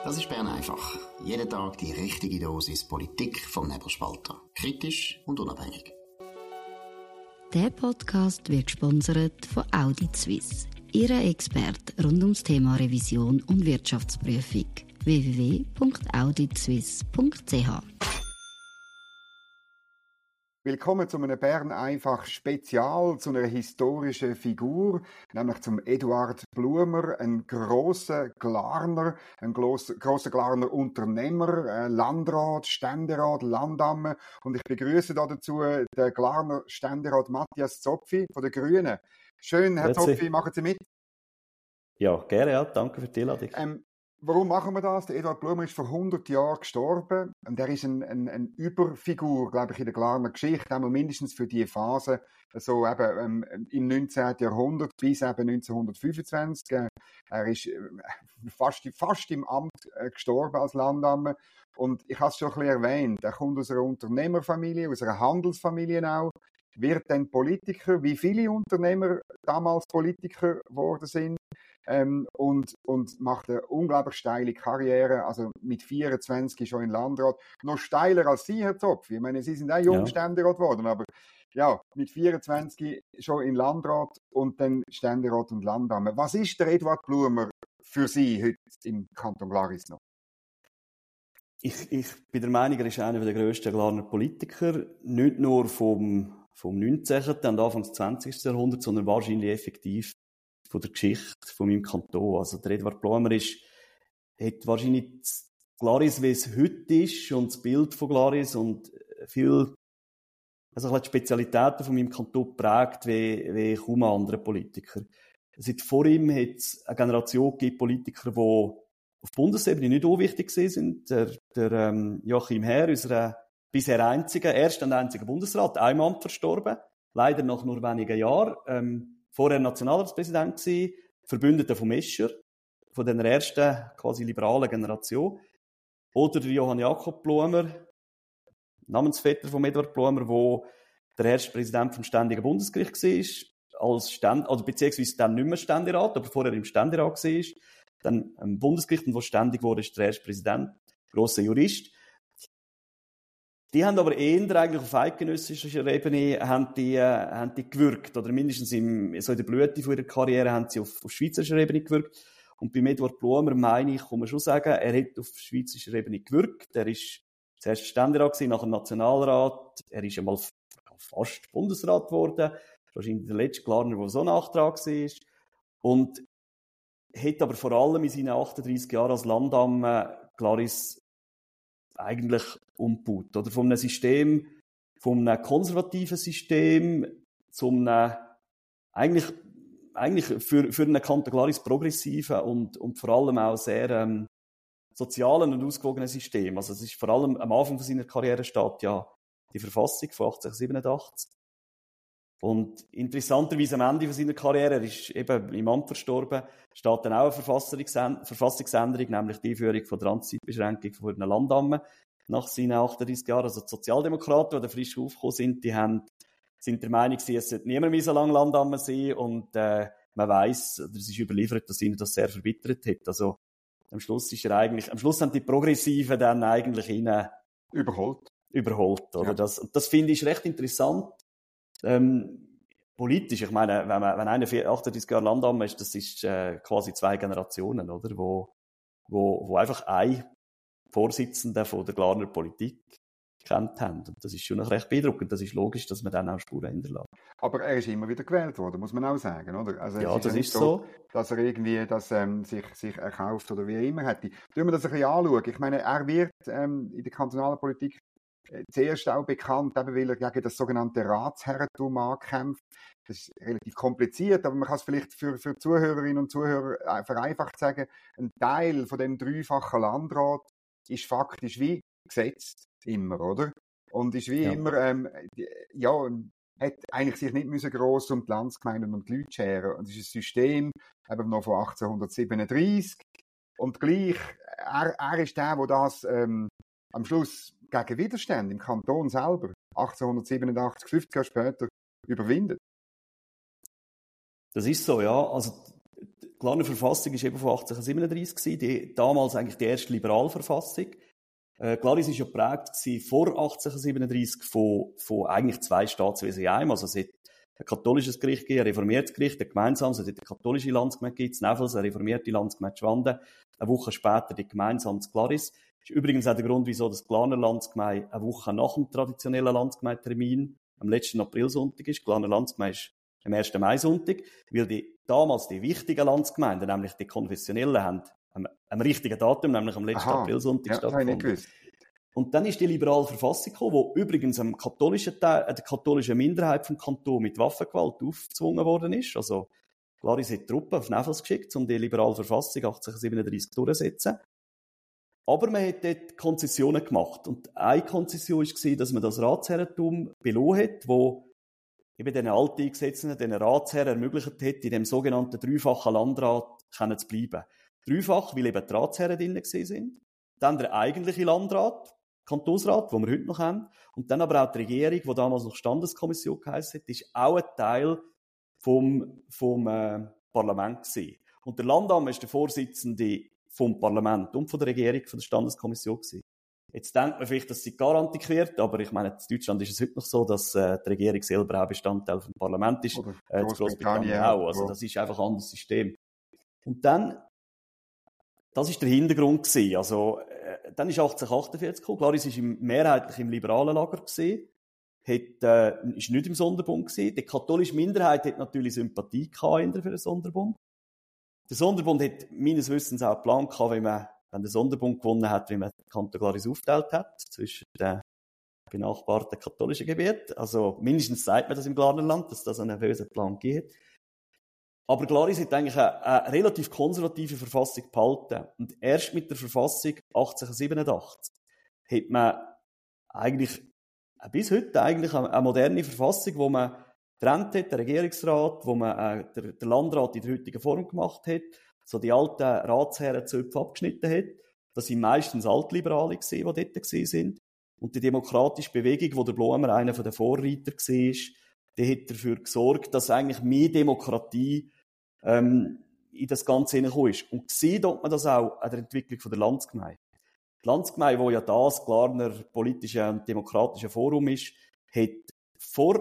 Das ist Bern einfach. Jeden Tag die richtige Dosis Politik vom Nebelspalter. Kritisch und unabhängig. Der Podcast wird gesponsert von Audit Suisse. Ihre Experte rund ums Thema Revision und Wirtschaftsprüfung. www.auditsuisse.ch. Willkommen zu einem Bern einfach Spezial, zu einer historischen Figur, nämlich zum Eduard Blumer, ein grosser Glarner, ein grosser Glarner Unternehmer, Landrat, Ständerat, Landamme. Und ich begrüße dazu den Glarner Ständerat Matthias Zopfi von den Grünen. Schön, Herr Zopfi, machen Sie mit? Ja, gerne, ja. Danke für die Einladung. Warum machen wir das? Der Eduard Blumer ist vor 100 Jahren gestorben und er ist eine Überfigur, glaube ich, in der Glarner Geschichte, einmal mindestens für die Phase, so eben im 19. Jahrhundert bis eben 1925. Er ist fast im Amt gestorben als Landamme und ich habe es schon ein bisschen erwähnt, er kommt aus einer Unternehmerfamilie, aus einer Handelsfamilie auch, wird dann Politiker, wie viele Unternehmer damals Politiker geworden sind. Und macht eine unglaublich steile Karriere, also mit 24 schon in Landrat, noch steiler als Sie, Herr Zopf. Ich meine, Sie sind auch Jungständerat geworden, aber ja, mit 24 schon in Landrat und dann Ständerat und Landamme. Was ist der Eduard Blumer für Sie heute im Kanton Glaris noch? Ich bin der Meinung, er ist einer der grössten Glarner Politiker, nicht nur vom 19. und Anfang des 20. Jahrhunderts, sondern wahrscheinlich effektiv von der Geschichte von meinem Kanton. Also der Eduard Blumer hat wahrscheinlich Glaris, wie es heute ist, und das Bild von Glaris und viel, also die Spezialitäten von meinem Kanton geprägt wie kaum andere Politiker. Seit vor ihm hat es eine Generation gegeben, Politiker, die auf Bundesebene nicht unwichtig sind. Der Joachim Herr, unser bisher erster und einziger Bundesrat, einem Amt verstorben, leider nach nur wenigen Jahren. Vorher Nationalratspräsident gewesen, Verbündeter von Escher, von der ersten quasi liberalen Generation. Oder Johann Jakob Blumer, Namensvetter von Eduard Blumer, wo der erste Präsident vom Ständigen Bundesgericht war, beziehungsweise dann nicht mehr Ständerat, aber vorher im Ständerat war, dann am Bundesgericht, und wo ständig wurde, ist der erste Präsident, grosser Jurist. Die haben aber eher eigentlich auf eidgenössischer Ebene haben die gewirkt, oder mindestens so in der Blüte von ihrer Karriere haben sie auf schweizerischer Ebene gewirkt. Und bei Eduard Blumer, meine ich, kann man schon sagen, er hat auf schweizerischer Ebene gewirkt. Er ist zuerst Ständerat gewesen, nachher Nationalrat. Er ist einmal fast Bundesrat geworden. Wahrscheinlich der letzte Glarner, der so ein Nachtrag war. Und hat aber vor allem in seinen 38 Jahren als Landamme Glaris eigentlich umgebaut, oder? Von einem konservativen System zum eigentlich für einen Kanton Glaris progressiven und vor allem auch sehr sozialen und ausgewogenen System. Also es ist vor allem am Anfang von seiner Karriere steht ja die Verfassung von 1887. Und interessanterweise am Ende von seiner Karriere, er ist eben im Amt verstorben, steht dann auch eine Verfassungsänderung, nämlich die Einführung von der Amtszeitbeschränkung von einer Landamme nach seinen 38 Jahren. Also die Sozialdemokraten, die frisch aufgekommen sind, sind der Meinung, es sollte niemand mehr so lange Landamme sein. Und man weiss, oder es ist überliefert, dass ihnen das sehr verbittert hat. Also am Schluss haben die Progressiven dann eigentlich ihn überholt, oder? Ja. Das finde ich recht interessant. Politisch, ich meine, wenn einer 38 Jahre Landamme ist, das ist quasi 2 Generationen, oder? Wo einfach ein Vorsitzender von der Glarner Politik kennt haben. Und das ist schon noch recht beeindruckend. Das ist logisch, dass man dann auch Spuren hinterlässt. Aber er ist immer wieder gewählt worden, muss man auch sagen, oder? Also ja, das ist so. Dass er irgendwie sich erkauft oder wie immer hätte. Wenn wir das ein bisschen anschauen, ich meine, er wird in der kantonalen Politik zuerst auch bekannt, eben weil er gegen das sogenannte Ratsherrentum ankämpft. Das ist relativ kompliziert, aber man kann es vielleicht für Zuhörerinnen und Zuhörer vereinfacht sagen, ein Teil von dem dreifachen Landrat ist faktisch wie gesetzt, immer, oder? Und ist wie immer, hat eigentlich sich nicht gross um die Landsgemeinden und die Leute scheren. Und es ist ein System eben noch von 1837. Und gleich, er ist der das am Schluss gegen Widerstand im Kanton selber 1887, 50 Jahre später, überwindet. Das ist so, ja. Also Glarner Verfassung ist eben von 1837 gewesen, damals eigentlich die erste Liberalverfassung. Glaris war ja geprägt vor 1837 von eigentlich zwei Staatswesen in einem. Also es hat ein katholisches Gericht gegeben, ein reformiertes Gericht, ein gemeinsames, es hat eine katholische Landsgemeinde gegeben, in Neffels, eine reformierte Landsgemeinde Schwanden, eine Woche später die gemeinsame Glaris. Das ist übrigens auch der Grund, wieso das Glarner Landsgemeinde eine Woche nach dem traditionellen Landsgemeindetermin am letzten Aprilsonntag ist. Glarner Landsgemeinde ist am 1. Mai-Sonntag, weil damals die wichtigen Landsgemeinden, nämlich die konfessionellen, haben am richtigen Datum, nämlich am letzten Aprilsonntag stattgefunden. Und dann ist die liberale Verfassung gekommen, die übrigens der katholischen Minderheit vom Kanton mit Waffengewalt aufgezwungen worden ist. Also, Glaris hat Truppen auf Neffels geschickt, um die liberale Verfassung 1837 durchzusetzen. Aber man hat dort Konzessionen gemacht. Und eine Konzession war, dass man das Ratsherrentum belohnt hat, wo eben den Alteingesetzten, den Ratsherren ermöglicht hat, in dem sogenannten dreifachen Landrat zu bleiben. Dreifach, weil eben die Ratsherren drin sind. Dann der eigentliche Landrat, Kantonsrat, den wir heute noch haben. Und dann aber auch die Regierung, die damals noch Standeskommission geheissen hat, ist auch ein Teil vom Parlament gewesen. Und der Landamt ist der Vorsitzende vom Parlament und von der Regierung, von der Standeskommission gewesen. Jetzt denkt man vielleicht, dass sie gar antiquiert, aber ich meine, in Deutschland ist es heute noch so, dass die Regierung selber auch Bestandteil vom Parlament ist. In Großbritannien auch. Also das ist einfach ein anderes System. Und dann, das ist der Hintergrund gewesen. Also, dann ist 1848 gekommen. Glaris ist mehrheitlich im liberalen Lager gewesen. Ist nicht im Sonderbund gewesen. Die katholische Minderheit hat natürlich Sympathie gehabt für den Sonderbund. Der Sonderbund hat meines Wissens auch einen Plan gehabt, wenn der Sonderbund gewonnen hat, wie man den Kanton Glaris aufgeteilt hat, zwischen den benachbarten katholischen Gebieten. Also, mindestens sagt man das im Glarnerland, dass das einen bösen Plan gibt. Aber Glaris hat eigentlich eine relativ konservative Verfassung behalten. Und erst mit der Verfassung 1887 hat man eigentlich, bis heute eigentlich eine moderne Verfassung, wo man getrennt hat, den Regierungsrat, wo man den Landrat in der heutigen Form gemacht hat, so die alten Ratsherrenzöpfe abgeschnitten hat. Das sind meistens Altliberale gewesen, die dort waren. Und die demokratische Bewegung, wo der Blumer einer der Vorreiter war, die hat dafür gesorgt, dass eigentlich mehr Demokratie in das Ganze hineingekommen ist. Und gesehen hat man das auch an der Entwicklung der Landsgemeinde. Die Landsgemeinde, wo ja das Glarner politische und demokratische Forum ist, hat vor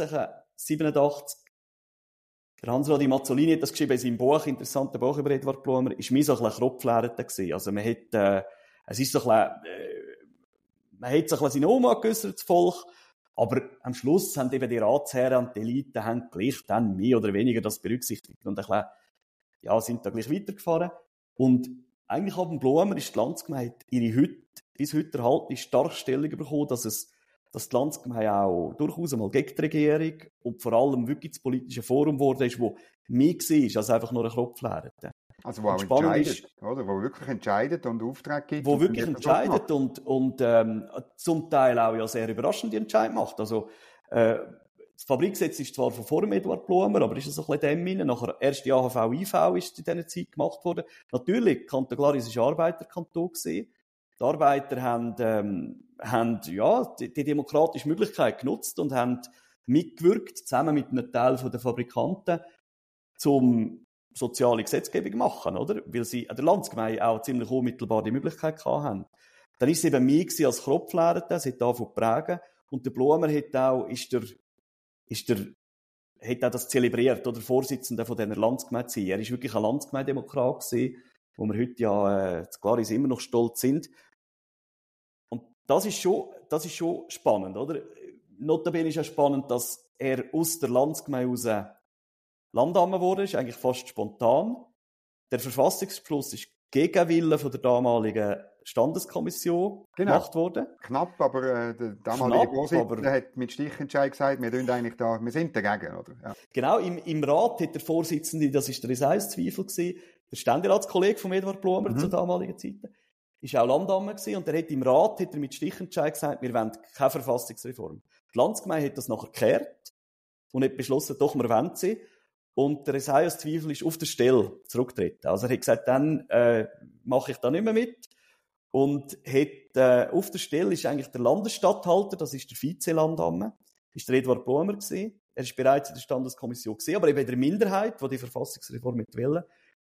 1887, der Hans-Radi Mazzolini hat das geschrieben in seinem Buch, interessantes Buch über Edward Blumer, ist mir so ein bisschen Kropflärete gewesen. Also man hat, es ist so ein bisschen, man hat sich seine Oma geäussert, das Volk, aber am Schluss haben eben die Ratsherren und die Eliten haben gleich dann mehr oder weniger das berücksichtigt und ein bisschen, ja, sind da gleich weitergefahren. Und eigentlich ab dem Blumer ist die Landsgemeinde bis heute erhaltene starke Stellung bekommen, dass die Landsgemeinde auch durchaus einmal gegen die Regierung und vor allem wirklich das politische Forum geworden ist, wo mehr war als einfach nur ein Kropflärete. Also wo auch entscheidet, oder? Wo wirklich entscheidet und Auftrag gibt. Wo wirklich entscheidet und zum Teil auch ja sehr überraschende Entscheidungen macht. Also das Fabrikgesetz ist zwar von vor Eduard Blumer, aber ist es ein bisschen dem hinein. Nachher erst die AHV-IV ist in dieser Zeit gemacht worden. Natürlich, Kanton Glaris war Arbeiterkanton gewesen. Die Arbeiter haben ja, die demokratische Möglichkeit genutzt und haben mitgewirkt, zusammen mit einem Teil der Fabrikanten, zum soziale Gesetzgebung machen, oder? Weil sie an der Landsgemeinde auch ziemlich unmittelbar die Möglichkeit hatten. Dann ist es eben mehr als Kropflärete, es hat davon geprägt. Und der Blumer hat auch das zelebriert, oder Vorsitzender von dieser Landsgemeinde sein. Er ist wirklich ein Landsgemeindedemokrat gewesen, wo wir heute ja, Glaris immer noch stolz sind. Und das ist schon spannend, oder? Notabene ist ja spannend, dass er aus der Landsgemeinde raus Landamt geworden ist, eigentlich fast spontan. Der Verfassungsbeschluss ist gegen Willen von der damaligen Standeskommission gemacht worden. Knapp, aber der damalige Vorsitzende hat mit Stichentscheid gesagt, wir sind dagegen, oder? Ja. Genau, im Rat hat der Vorsitzende, das ist der Isaias-Zweifel gewesen, der Ständeratskollege von Eduard Blumer zur damaligen Zeit, ist auch Landamt gewesen, und er hat im Rat mit Stichentscheid gesagt, wir wollen keine Verfassungsreform. Die Landsgemeinde hat das nachher gekehrt und hat beschlossen, doch, wir wollen sie. Und der Isaias-Zweifel ist auf der Stelle zurückgetreten. Also er hat gesagt, dann mache ich da nicht mehr mit. Und auf der Stelle ist eigentlich der Landesstatthalter, das ist der Vize-Landamme, ist der Eduard Blumer gewesen. Er ist bereits in der Standeskommission gewesen, aber eben in der Minderheit, die die Verfassungsreform mit wollen.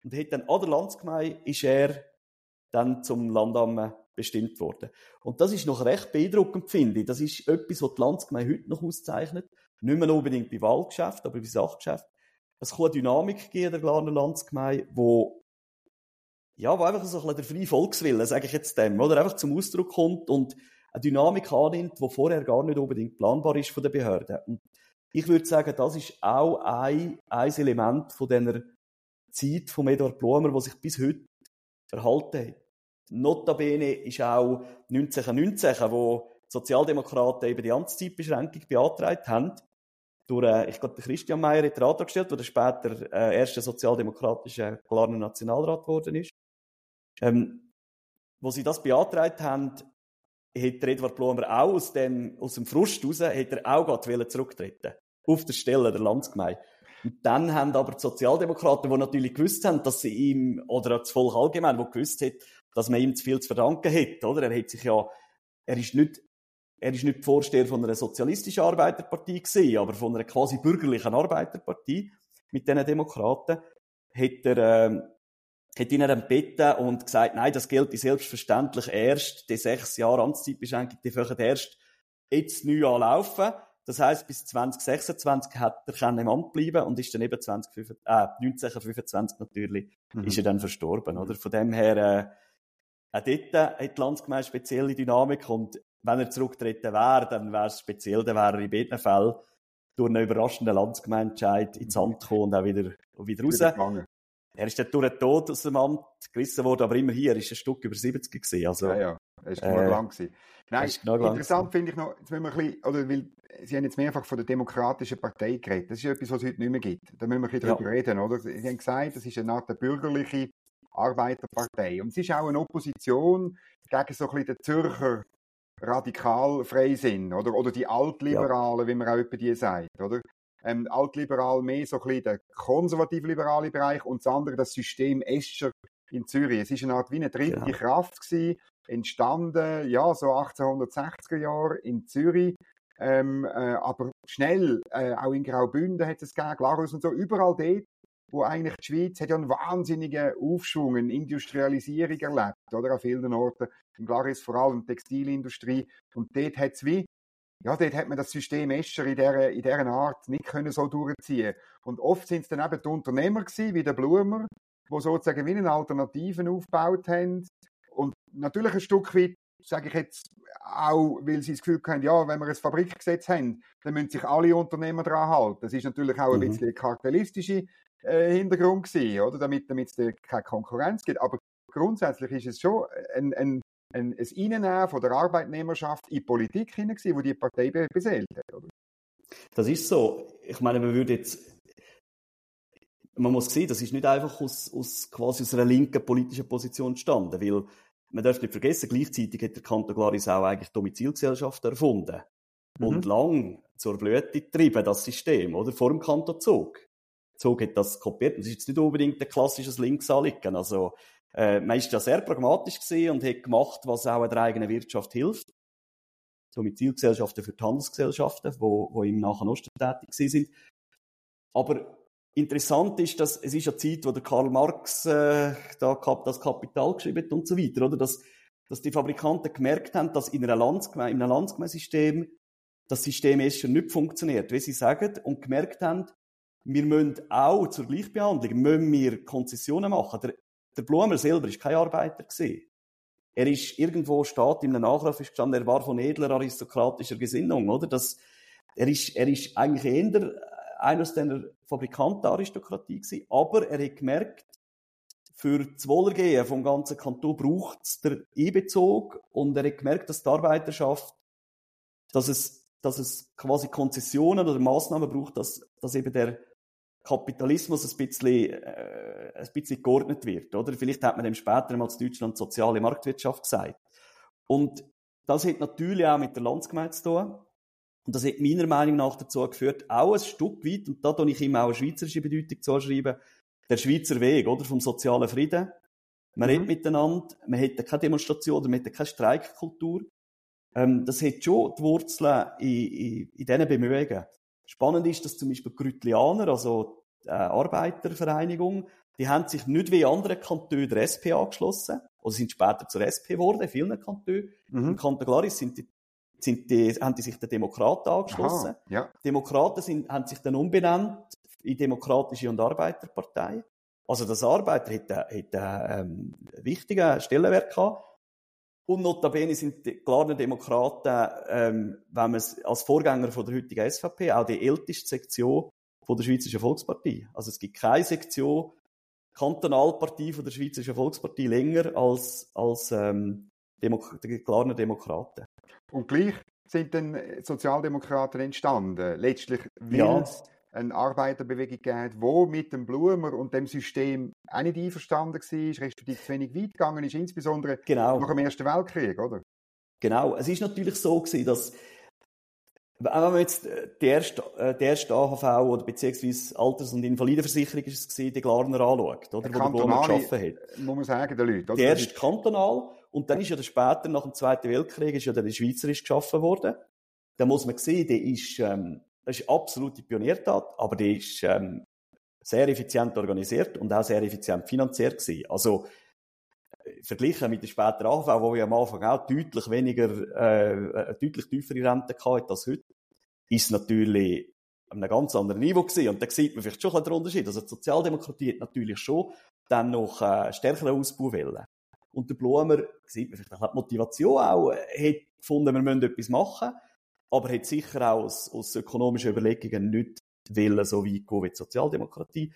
Und hat dann an der Landsgemeinde ist er dann zum Landamt bestimmt worden. Und das ist noch recht beeindruckend, finde ich. Das ist etwas, was die Landsgemeinde heute noch auszeichnet. Nicht mehr unbedingt bei Wahlgeschäften, aber bei Sachgeschäften. Es kann eine Dynamik geben in der Glarner Landsgemeinde, wo einfach so ein bisschen der freie Volkswille, sage ich jetzt dem, oder einfach zum Ausdruck kommt und eine Dynamik annimmt, die vorher gar nicht unbedingt planbar ist von den Behörden. Und ich würde sagen, das ist auch ein Element von dieser Zeit von Eduard Blumer, das sich bis heute erhalten hat. Notabene ist auch 1919, wo die Sozialdemokraten eben die Amtszeitbeschränkung beantragt haben, durch, ich glaube, Christian Meier hat den Antrag gestellt, der später erster sozialdemokratischer Glarner Nationalrat geworden ist. Wo sie das beantragt haben, hat Eduard Blumer auch aus dem Frust raus, hat er auch gerade zurücktreten auf der Stelle der Landsgemeinde. Und dann haben aber die Sozialdemokraten, die natürlich gewusst haben, dass sie ihm, oder das Volk allgemein, das gewusst hat, dass man ihm zu viel zu verdanken hat, oder? Er ist nicht Vorsteher von einer sozialistischen Arbeiterpartie gewesen, aber von einer quasi bürgerlichen Arbeiterpartie mit diesen Demokraten, hat ihn dann gebeten und gesagt, nein, das gilt selbstverständlich erst, die 6 Jahre Amtszeitbeschränkung, die fangen erst jetzt neu anlaufen. Das heisst, bis 2026 hat er im Amt bleiben und ist dann eben 1925 natürlich, ist er dann verstorben, oder? Von dem her, auch dort hat die Landsgemeinde spezielle Dynamik und wenn er zurückgetreten wäre, dann wäre es speziell, dann wäre er in beiden Fällen durch einen überraschenden Landsgemeindeentscheid ins Amt gekommen und auch wieder raus. Er ist dann durch den Tod aus dem Amt gerissen worden, aber immerhin, er ist ein Stück über 70 gewesen. Also, ja, er ist genug lang gewesen. Nein, interessant finde ich noch, jetzt müssen wir ein bisschen, oder weil Sie haben jetzt mehrfach von der Demokratischen Partei geredet. Das ist etwas, was es heute nicht mehr gibt. Da müssen wir ein bisschen drüber reden, oder? Sie haben gesagt, das ist eine Art bürgerliche Arbeiterpartei. Und es ist auch eine Opposition gegen so ein bisschen den Zürcher Radikalfreisinn, oder die Altliberalen, wie man auch über die sagt, oder? Altliberal mehr so ein bisschen der konservativ-liberale Bereich und das andere das System Escher in Zürich. Es ist eine Art wie eine dritte Kraft gewesen, entstanden, so 1860er Jahre in Zürich, aber schnell, auch in Graubünden hat es gegeben, Glarus und so, überall dort, wo eigentlich die Schweiz hat ja einen wahnsinnigen Aufschwung, eine Industrialisierung erlebt, oder? An vielen Orten. In Glarus vor allem Textilindustrie. Und dort hat es dort hat man das System Escher in dieser Art nicht können so durchziehen. Und oft sind es dann eben die Unternehmer gewesen, wie der Blumer, die sozusagen wie eine Alternative aufgebaut haben. Und natürlich ein Stück weit, sage ich jetzt auch, weil sie das Gefühl haben, wenn wir ein Fabrikgesetz haben, dann müssen sich alle Unternehmer daran halten. Das ist natürlich auch ein bisschen ein kartellistischer Hintergrund gewesen, oder? Damit es keine Konkurrenz gibt. Aber grundsätzlich ist es schon ein Einnehmen von der Arbeitnehmerschaft in die Politik hinein, wo die Partei beseelt hat, oder? Das ist so. Ich meine, man muss sehen, das ist nicht einfach quasi aus einer linken politischen Position entstanden, weil man darf nicht vergessen, gleichzeitig hat der Kanton Glaris auch eigentlich Domizilgesellschaften erfunden und lang zur Blüte getrieben, das System, oder? Vor dem Kanton Zug. Zug hat das kopiert. Das ist jetzt nicht unbedingt ein klassisches Linksanliegen. Also, man ist ja sehr pragmatisch gewesen und hat gemacht, was auch der eigenen Wirtschaft hilft. Domizilgesellschaften für die Handelsgesellschaften, die im Nahen Osten tätig sind. Aber interessant ist, dass es ist eine Zeit, wo der Karl Marx das Kapital geschrieben hat und so weiter, oder? Dass die Fabrikanten gemerkt haben, dass in einem Landsgemeindesystem das System Escher nicht funktioniert, wie sie sagen, und gemerkt haben, wir müssen auch zur Gleichbehandlung Konzessionen machen. Der Blumer selber war kein Arbeiter gewesen. Er ist irgendwo, steht in einem Nachruf gestanden, er war von edler aristokratischer Gesinnung, oder? Er ist eigentlich eher einer aus dieser Fabrikantenaristokratie gewesen, aber er hat gemerkt, für das Wohlergehen vom ganzen Kanton braucht es den Einbezug und er hat gemerkt, dass die Arbeiterschaft, dass es quasi Konzessionen oder Massnahmen braucht, dass eben der Kapitalismus ein bisschen geordnet wird, oder? Vielleicht hat man dem später mal in Deutschland soziale Marktwirtschaft gesagt. Und das hat natürlich auch mit der Landsgemeinde zu tun. Und das hat meiner Meinung nach dazu geführt, auch ein Stück weit, und da tue ich ihm auch eine schweizerische Bedeutung zuschreiben, der Schweizer Weg, oder? Vom sozialen Frieden. Man redet miteinander, man hat keine Demonstration, man hat keine Streikkultur. Das hat schon die Wurzeln in diesen Bemühungen. Spannend ist, dass zum Beispiel die Grütlianer, also die Arbeitervereinigung, die haben sich nicht wie andere Kantone der SP angeschlossen, oder sind später zur SP geworden, in vielen Kantonen. Im Kanton Glaris haben die sich den Demokraten angeschlossen. Aha, ja. Demokraten haben sich dann umbenannt in Demokratische und Arbeiterpartei. Also das Arbeiter hätte einen wichtigen Stellenwert gehabt. Und notabene sind die Glarner Demokraten, wenn man es als Vorgänger von der heutigen SVP, auch die älteste Sektion von der Schweizerischen Volkspartei. Also es gibt keine Sektion, Kantonalpartie von der Schweizerischen Volkspartei länger als die Glarner Demokraten. Und gleich sind dann Sozialdemokraten entstanden. Letztlich, weil es eine Arbeiterbewegung gibt, die mit dem Blumer und dem System auch nicht einverstanden war, respektive zu wenig weit gegangen ist, insbesondere nach dem Ersten Weltkrieg, oder? Genau. Es ist natürlich so gewesen, dass, wenn man jetzt die erste AHV oder beziehungsweise Alters- und Invalidenversicherung ist es gewesen, die Glarner anschaut, oder? Wo der Blumer geschaffen hat. Muss man sagen, den Leuten. Die erste kantonal. Und dann ist ja später, nach dem Zweiten Weltkrieg, ist ja dann die Schweizerisch geschaffen worden. Da muss man sehen, das ist absolute Pioniertat, aber die ist sehr effizient organisiert und auch sehr effizient finanziert gewesen. Also verglichen mit der späteren AHV, wo wir am Anfang auch deutlich tiefere Rente hatten als heute, ist es natürlich an einem ganz anderen Niveau gewesen. Und da sieht man vielleicht schon den Unterschied. Also die Sozialdemokratie hat natürlich schon dann noch stärkeren Ausbau wollen. Und der Blumer, sieht man vielleicht die Motivation auch, hat gefunden, wir müssen etwas machen, aber hat sicher auch aus ökonomischen Überlegungen nicht wollen, so weit gehen wie die Sozialdemokratie,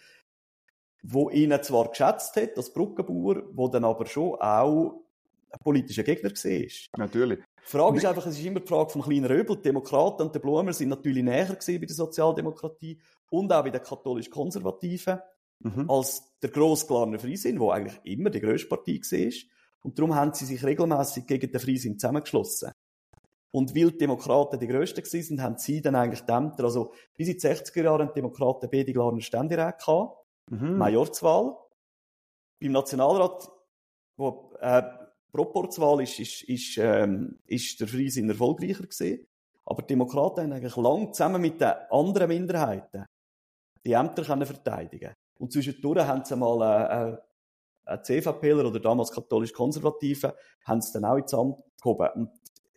wo ihn zwar geschätzt hat, als Brückenbauer, wo dann aber schon auch ein politischer Gegner war. Natürlich. Die Frage ist einfach, es ist immer die Frage vom kleinen Röbel. Die Demokraten und der Blumer sind natürlich näher gewesen bei der Sozialdemokratie und auch bei den katholisch-konservativen als der grosse Glarner Freisinn, der eigentlich immer die grösste Partei war. Und darum haben sie sich regelmässig gegen den Freisinn zusammengeschlossen. Und weil die Demokraten die grössten waren, haben sie dann eigentlich die Ämter, also bis in die 60er Jahre haben die Demokraten beide Glarner Ständeräte gehabt, Majorzwahl. Beim Nationalrat, wo Proporzwahl ist der Freisinn erfolgreicher gewesen. Aber die Demokraten haben eigentlich lang zusammen mit den anderen Minderheiten die Ämter verteidigen. Und zwischendurch haben sie mal ein CVPler oder damals katholisch-konservative haben sie dann auch ins Amt gehoben. Und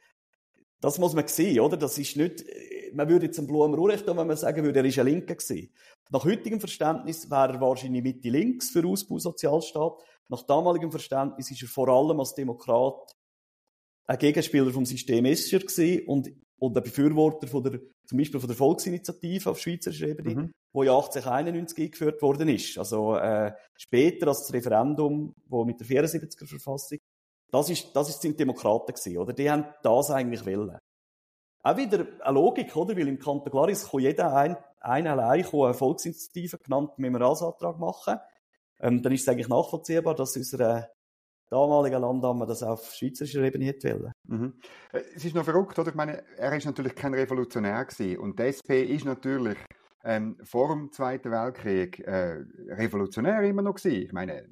das muss man sehen, oder? Das ist nicht, man würde jetzt einen Blumer Unrecht tun, wenn man sagen würde, er ist ein Linker gewesen. Nach heutigem Verständnis wäre er wahrscheinlich Mitte links für Ausbau Sozialstaat. Nach damaligem Verständnis ist er vor allem als Demokrat ein Gegenspieler vom System Escher gewesen und ein Befürworter zum Beispiel von der Volksinitiative auf schweizerischer Ebene, wo ja 1891 eingeführt worden ist. Also später als das Referendum, wo mit der 74er Verfassung. Das sind Demokraten gewesen, oder? Die haben das eigentlich wollen. Auch wieder eine Logik, oder? Weil im Kanton Glaris kann jeder allein eine Volksinitiative genannt Memorialsantrag machen. Dann ist es eigentlich nachvollziehbar, dass unsere damalige Landdame das auf schweizerischer Ebene hätte wollen. Es ist noch verrückt, oder? Ich meine, er ist natürlich kein Revolutionär gewesen. Und die SP ist natürlich vor dem Zweiten Weltkrieg revolutionär immer noch gewesen. Ich meine,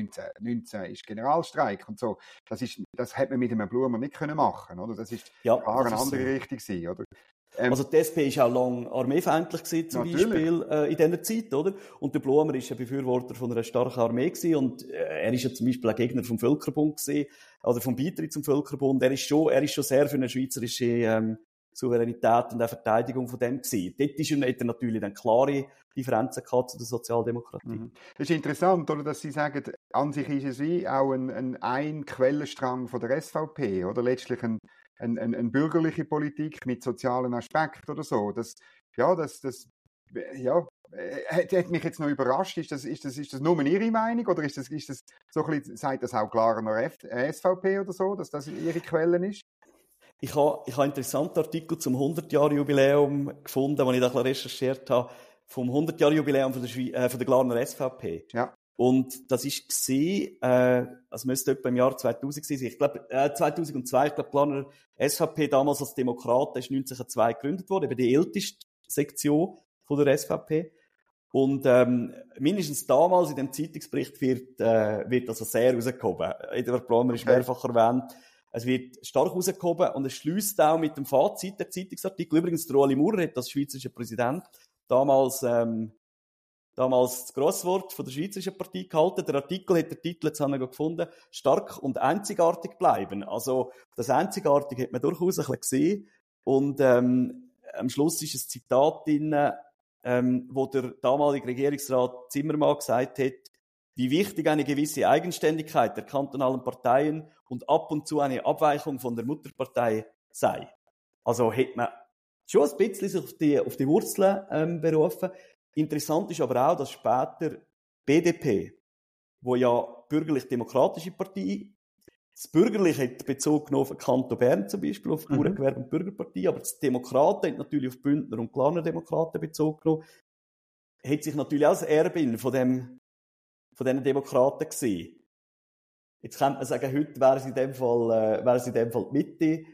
19 ist Generalstreik und so. Das hätte man mit einem Blumer nicht machen können, oder? Das ist eine andere Richtung gewesen, oder? Also die SP war auch lange armeefeindlich gewesen, zum Beispiel in dieser Zeit, oder? Und der Blumer war ein Befürworter von einer starken Armee gewesen, und er war ja zum Beispiel ein Gegner vom Völkerbund gewesen, oder vom Beitritt zum Völkerbund. Er ist schon sehr für eine schweizerische Souveränität und auch Verteidigung von dem gewesen. Dort hat er natürlich dann klare Differenzen gehabt zu der Sozialdemokratie. Das ist interessant, oder, dass Sie sagen, an sich ist es wie auch ein Quellenstrang von der SVP, oder letztlich eine bürgerliche Politik mit sozialen Aspekten oder so. Das hat mich jetzt noch überrascht. Ist das nur Ihre Meinung, oder ist das so ein bisschen, sagt das auch Glarner SVP oder so, dass das Ihre Quellen ist? Ich habe einen interessanten Artikel zum 100-Jahr-Jubiläum gefunden, den ich da recherchiert habe, vom 100-Jahr-Jubiläum von der Glarner SVP. Ja. Und das war, also müsste etwa im Jahr 2000 sein. Ich glaube, 2002, ich glaube, Glarner SVP damals als Demokraten ist 1902 gegründet worden, eben die älteste Sektion von der SVP. Und mindestens damals in dem Zeitungsbericht wird also sehr rausgehoben. Eduard Blumer ist mehrfach erwähnt. Es wird stark rausgehoben und es schliesst auch mit dem Fazit der Zeitungsartikel. Übrigens, der Ueli Maurer hat als schweizerischer Präsident damals damals das Grosswort von der Schweizerischen Partei gehalten. Der Artikel hat den Titel, jetzt haben wir gefunden, «Stark und einzigartig bleiben». Also das Einzigartige hat man durchaus ein bisschen gesehen. Und am Schluss ist ein Zitat drin, wo der damalige Regierungsrat Zimmermann gesagt hat, wie wichtig eine gewisse Eigenständigkeit der kantonalen Parteien und ab und zu eine Abweichung von der Mutterpartei sei. Also hat man schon ein bisschen sich auf die Wurzeln berufen. Interessant ist aber auch, dass später BDP, wo ja bürgerlich-demokratische Partei, das Bürgerliche hat Bezug genommen auf den Kanton Bern zum Beispiel, auf die Bauerngewerbe- und Bürgerpartei, aber das Demokraten hat natürlich auf Bündner und Glarner Demokraten Bezug genommen, hat sich natürlich auch das Erbin von diesen Demokraten gesehen. Jetzt könnte man sagen, heute wäre es in dem Fall die Mitte.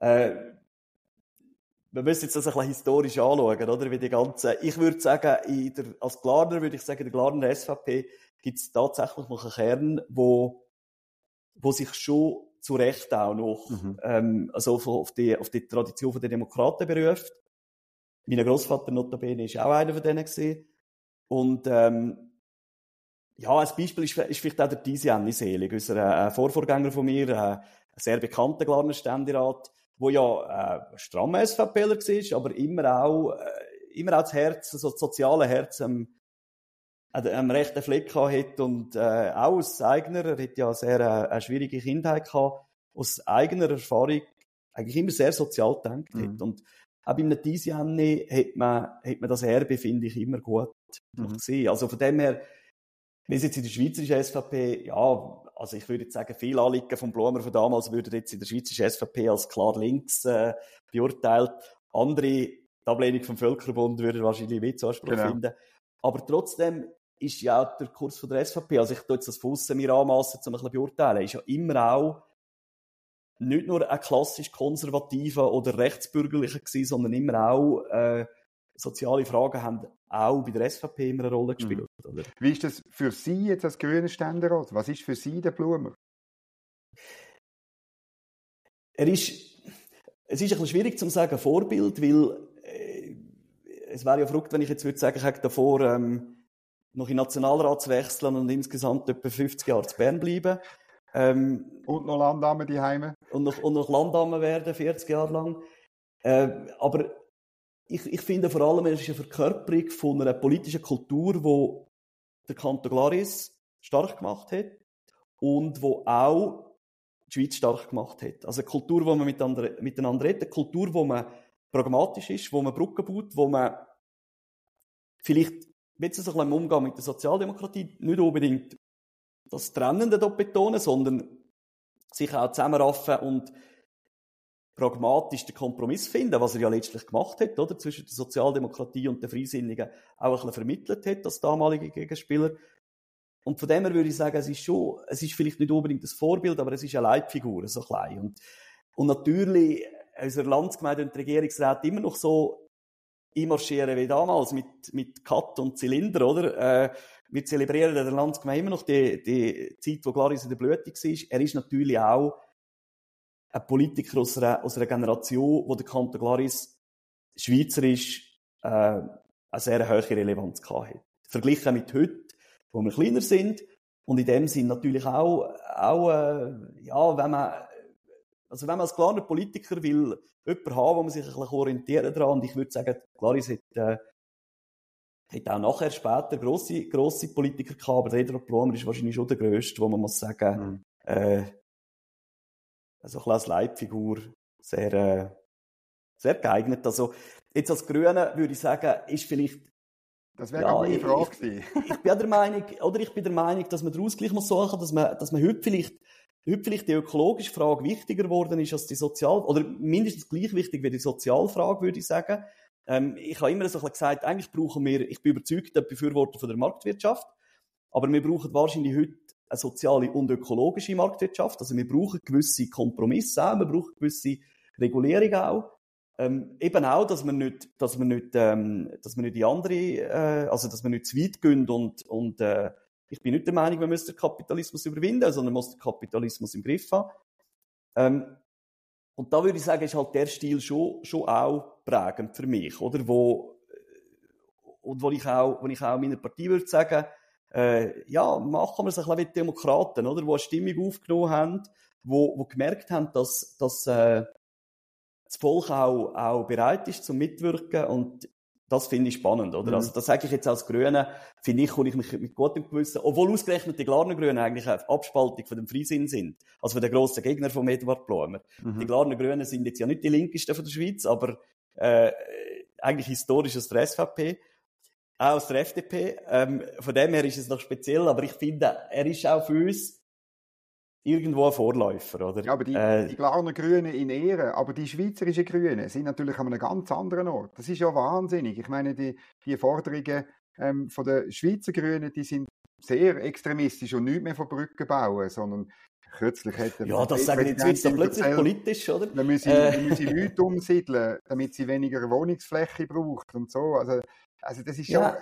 Wir müssen jetzt das ein bisschen historisch anschauen, oder? Wie die ganze, ich würde sagen, als Glarner würde ich sagen, in der Glarner SVP gibt es tatsächlich noch einen Kern, wo sich schon zu Recht auch noch, also auf die Tradition der Demokraten beruft. Mein Grossvater notabene ist auch einer von denen gewesen. Und, ja, ein Beispiel ist vielleicht auch der Tiziani Selig, unser Vorvorgänger von mir, ein sehr bekannter Glarner Ständerat, wo ja ein strammer SVPler war, aber immer auch das Herz, also das soziale Herz am rechten Fleck hat und auch aus eigener, er hat ja eine schwierige Kindheit gehabt, aus eigener Erfahrung eigentlich immer sehr sozial gedacht hat. Und auch bei einem Tiziani hat man das Erbe, finde ich, immer gut gesehen. Also von dem her, wir sind jetzt in der schweizerischen SVP, ja, also ich würde jetzt sagen, viele Anliegen vom Blumer von damals würden jetzt in der schweizerischen SVP als klar links beurteilt. Andere, die Ablehnung vom Völkerbund, würden wahrscheinlich Witzanspruch finden. Aber trotzdem ist ja auch der Kurs von der SVP, also ich tue jetzt das von aussen mir anmassen, um ein bisschen beurteilen, ist ja immer auch nicht nur ein klassisch konservativer oder rechtsbürgerlicher gewesen, sondern immer auch soziale Fragen haben auch bei der SVP immer eine Rolle gespielt. Oder? Wie ist das für Sie jetzt als grüner Ständerat? Was ist für Sie der Blumer? Es ist ein bisschen schwierig zu sagen, Vorbild, weil es wäre ja verrückt, wenn ich jetzt würde sagen, ich hätte davor noch in den Nationalrat zu wechseln und insgesamt etwa 50 Jahre zu Bern bleiben. Und noch Landamme die Heime. Und noch Landamme werden, 40 Jahre lang. Aber ich finde vor allem, es ist eine Verkörperung von einer politischen Kultur, die der Kanton Glaris stark gemacht hat und wo auch die Schweiz stark gemacht hat. Also eine Kultur, wo man miteinander redet, eine Kultur, wo man pragmatisch ist, wo man Brücken baut, wo man vielleicht jetzt ein bisschen im Umgang mit der Sozialdemokratie nicht unbedingt das Trennende dort betonen, sondern sich auch zusammenraffen und pragmatisch den Kompromiss finden, was er ja letztlich gemacht hat, oder? Zwischen der Sozialdemokratie und den Freisinnigen auch ein bisschen vermittelt hat, als damalige Gegenspieler. Und von dem her würde ich sagen, es ist vielleicht nicht unbedingt das Vorbild, aber es ist eine Leitfigur, so klein. Und natürlich, unsere Landsgemeinde und die Regierungsräte immer noch so einmarschieren wie damals, mit Cut und Zylinder, oder? Wir zelebrieren in der Landsgemeinde immer noch die Zeit, wo Glaris in der Blüte war. Er ist natürlich auch ein Politiker aus einer Generation, wo der Kanton Glaris schweizerisch eine sehr hohe Relevanz hatte. Verglichen mit heute, wo wir kleiner sind und in dem Sinn natürlich auch ja, wenn man als kleiner Politiker will jemanden haben, wo man sich ein bisschen orientieren daran, und ich würde sagen, Glaris hat auch nachher später grosse Politiker gehabt, aber der Eduard Blumer ist wahrscheinlich schon der grösste, wo man muss sagen, also ein bisschen als Leitfigur sehr, sehr geeignet. Also jetzt als Grüne würde ich sagen, ist vielleicht... Das wäre auch meine Frage gewesen. Ich bin der Meinung, dass man den Ausgleich muss suchen, dass man heute vielleicht die ökologische Frage wichtiger geworden ist als die oder mindestens gleich wichtig wie die Sozialfrage, würde ich sagen. Ich habe immer so ein bisschen gesagt, eigentlich brauchen wir, ich bin überzeugter Befürworter von der Marktwirtschaft, aber wir brauchen wahrscheinlich heute eine soziale und ökologische Marktwirtschaft. Also wir brauchen gewisse Kompromisse auch, wir brauchen gewisse Regulierung auch. Eben auch, dass wir nicht die andere, also dass wir nicht zu weit gehen und ich bin nicht der Meinung, wir müssen den Kapitalismus überwinden, sondern man muss den Kapitalismus im Griff haben. Und da würde ich sagen, ist halt der Stil schon auch prägend für mich, oder? und wo ich auch meiner Partei würde sagen, ja, machen wir es ein bisschen wie Demokraten, oder? Die eine Stimmung aufgenommen haben, wo gemerkt haben, dass das Volk auch bereit ist zum Mitwirken, und das finde ich spannend, oder? Also, das sage ich jetzt als Grüne, finde ich, komme ich mich mit gutem Gewissen, obwohl ausgerechnet die Glarner Grünen eigentlich eine Abspaltung von dem Freisinn sind, also von den grossen Gegnern von Eduard Blumer. Die Glarner Grünen sind jetzt ja nicht die linkesten von der Schweiz, aber eigentlich historisch aus der SVP, auch aus der FDP. Von dem her ist es noch speziell, aber ich finde, er ist auch für uns irgendwo ein Vorläufer, oder? Ja, aber die Glarner Grünen in Ehren, aber die schweizerischen Grünen sind natürlich an einem ganz anderen Ort. Das ist ja wahnsinnig. Ich meine, die Forderungen von den Schweizer Grünen, die sind sehr extremistisch und nicht mehr von Brücken bauen, sondern kürzlich hätte... Ja, das sagen jetzt wird plötzlich erzählt, politisch, oder? Wir müssen Leute umsiedeln, damit sie weniger Wohnungsfläche braucht und so. Also das ist schon...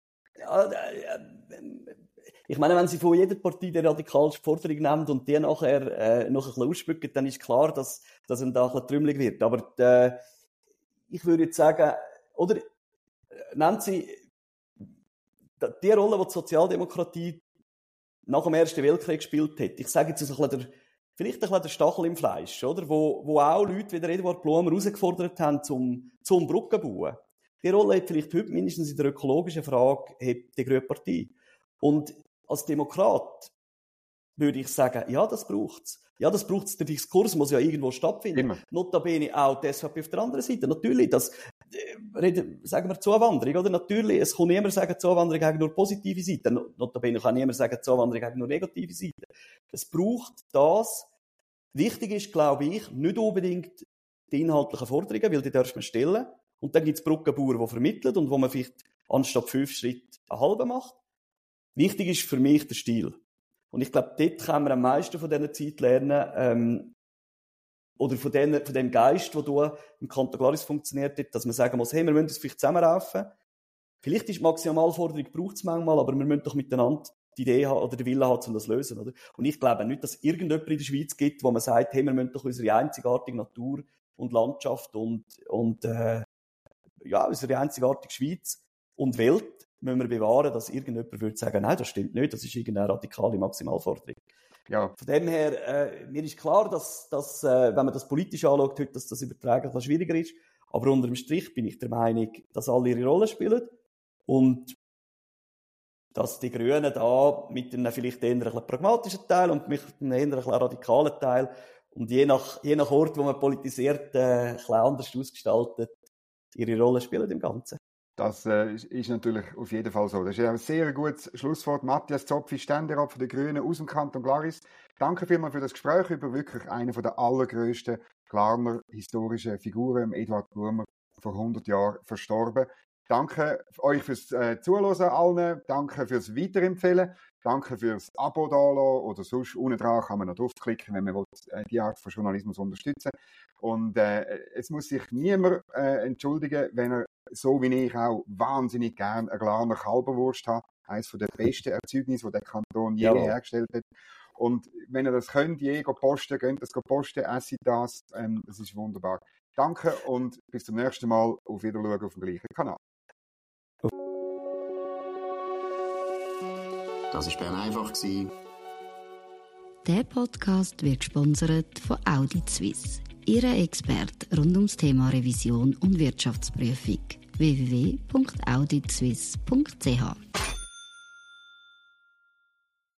Ich meine, wenn sie von jeder Partei die radikalste Forderung nimmt und die nachher noch ein bisschen ausspücken, dann ist klar, dass ihm da ein bisschen trümmelig wird. Aber ich würde jetzt sagen, oder nennt sie die Rolle, die die Sozialdemokratie nach dem Ersten Weltkrieg gespielt hat. Ich sage jetzt vielleicht ein bisschen der Stachel im Fleisch, oder? Wo auch Leute wie der Eduard Blumer herausgefordert haben zum Brücken bauen. Die Rolle hat vielleicht heute mindestens in der ökologischen Frage die Grüne Partei. Und als Demokrat würde ich sagen, ja, das braucht's. Ja, das braucht's. Der Diskurs muss ja irgendwo stattfinden. Immer. Notabene auch die SVP auf der anderen Seite. Natürlich, sagen wir Zuwanderung, oder? Natürlich, es kann niemand sagen, Zuwanderung hat nur positive Seiten. Notabene kann niemand sagen, Zuwanderung hat nur negative Seiten. Es braucht das. Wichtig ist, glaube ich, nicht unbedingt die inhaltlichen Forderungen, weil die darf man stellen. Und dann gibt's Brückenbauern, die vermitteln und wo man vielleicht anstatt 5 Schritte einen halben macht. Wichtig ist für mich der Stil. Und ich glaube, dort können wir am meisten von dieser Zeit lernen, oder von dem Geist, der hier im Kanton Glaris funktioniert hat, dass man sagen muss, hey, wir müssen uns vielleicht zusammenraufen. Vielleicht ist die Maximalforderung, braucht es manchmal, aber wir müssen doch miteinander die Idee haben oder den Willen haben, um das zu lösen, oder? Und ich glaube nicht, dass es irgendjemand in der Schweiz gibt, wo man sagt, hey, wir müssen doch unsere einzigartige Natur und Landschaft und unsere einzigartige Schweiz und Welt müssen wir bewahren, dass irgendjemand würde sagen, nein, das stimmt nicht, das ist irgendeine radikale Maximalforderung. Ja. Von dem her, mir ist klar, dass wenn man das politisch anschaut, heute, dass das übertragen etwas schwieriger ist. Aber unter dem Strich bin ich der Meinung, dass alle ihre Rolle spielen und dass die Grünen da mit einem vielleicht eher ein pragmatischen Teil und mit einem eher ein radikalen Teil und je nach Ort, wo man politisiert, ein bisschen anders ausgestaltet, ihre Rolle spielen im Ganzen. Das ist natürlich auf jeden Fall so. Das ist ja ein sehr gutes Schlusswort. Matthias Zopfi, Ständerat von den Grünen aus dem Kanton Glaris. Danke vielmals für das Gespräch über wirklich eine der allergrößten Glarner historischen Figuren, Eduard Blumer, vor 100 Jahren verstorben. Danke euch fürs Zuhören allen. Danke fürs Weiterempfehlen. Danke fürs Abo dalassen oder sonst unten dran kann man noch draufklicken, wenn man will, die Art von Journalismus unterstützen. Und es muss sich niemand entschuldigen, wenn er so wie ich auch wahnsinnig gern eine Glarner Kalberwurst habe. Eines der besten Erzeugnisse, die der Kanton je hergestellt hat. Und wenn ihr das könnt, je posten, könnt das posten, esset das. Das ist wunderbar. Danke und bis zum nächsten Mal. Auf Wiedersehen auf dem gleichen Kanal. Das war Bern einfach. Der Podcast wird gesponsert von Audi Suisse. Ihre Experte rund ums Thema Revision und Wirtschaftsprüfung. www.audisuisse.ch